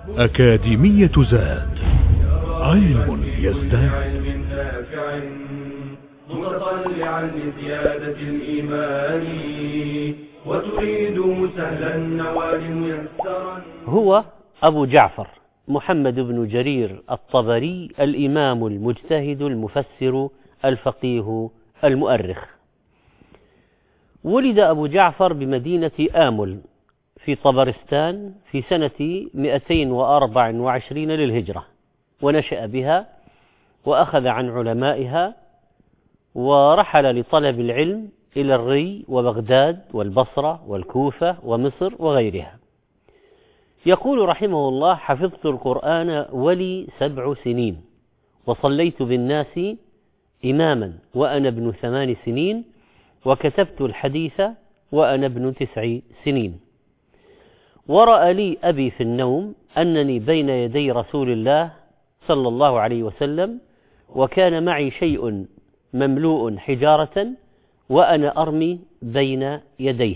أكاديمية زاد، علم يزداد. متطلعا لزيادة الإيمان وتريد سهلا النوال ميسرا. هو أبو جعفر محمد بن جرير الطبري، الإمام المجتهد المفسر الفقيه المؤرخ. ولد أبو جعفر بمدينة آمل في طبرستان في سنة 224 للهجرة، ونشأ بها وأخذ عن علمائها، ورحل لطلب العلم إلى الري وبغداد والبصرة والكوفة ومصر وغيرها. يقول رحمه الله: حفظت القرآن ولي 7 سنين، وصليت بالناس إماما وأنا ابن 8 سنين، وكتبت الحديث وأنا ابن 9 سنين. ورأى لي أبي في النوم أنني بين يدي رسول الله صلى الله عليه وسلم، وكان معي شيء مملوء حجارة وأنا أرمي بين يديه.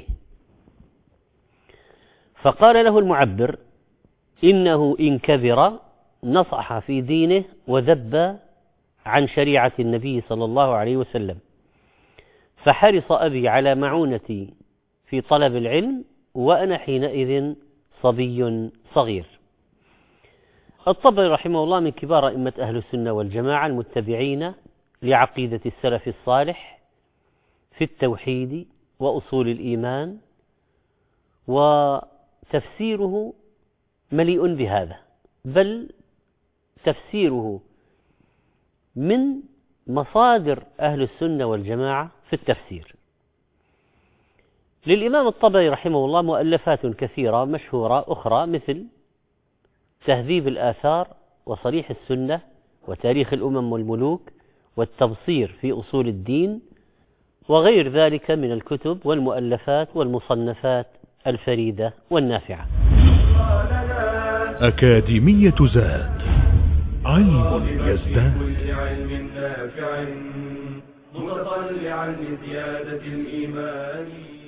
فقال له المعبر: إنه إن كبر نصح في دينه وذب عن شريعة النبي صلى الله عليه وسلم. فحرص أبي على معونتي في طلب العلم، وأنا حينئذ صبي صغير. الطبري رحمه الله من كبار أئمة أهل السنة والجماعة المتبعين لعقيدة السلف الصالح في التوحيد وأصول الإيمان، وتفسيره مليء بهذا، بل تفسيره من مصادر أهل السنة والجماعة في التفسير. للإمام الطبري رحمه الله مؤلفات كثيرة مشهورة أخرى، مثل تهذيب الآثار وصريح السنة وتاريخ الأمم والملوك والتبصير في أصول الدين، وغير ذلك من الكتب والمؤلفات والمصنفات الفريدة والنافعة. أكاديمية زاد، علم يزداد. متطلعا لزيادة الإيمان.